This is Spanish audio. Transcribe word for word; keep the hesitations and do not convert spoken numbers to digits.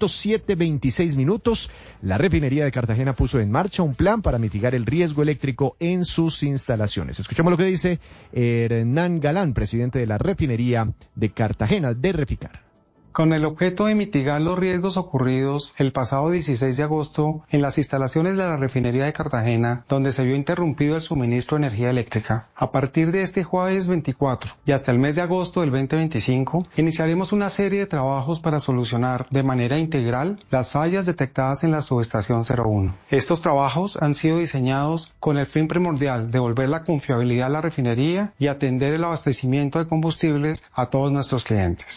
minutos, siete veintiséis minutos. La refinería de Cartagena puso en marcha un plan para mitigar el riesgo eléctrico en sus instalaciones. Escuchemos lo que dice Hernán Galán, presidente de la refinería de Cartagena, de Reficar. Con el objeto de mitigar los riesgos ocurridos el pasado dieciséis de agosto en las instalaciones de la refinería de Cartagena, donde se vio interrumpido el suministro de energía eléctrica. A partir de este jueves veinticuatro y hasta el mes de agosto del veinte veinticinco, iniciaremos una serie de trabajos para solucionar de manera integral las fallas detectadas en la subestación cero uno. Estos trabajos han sido diseñados con el fin primordial de devolver la confiabilidad a la refinería y atender el abastecimiento de combustibles a todos nuestros clientes.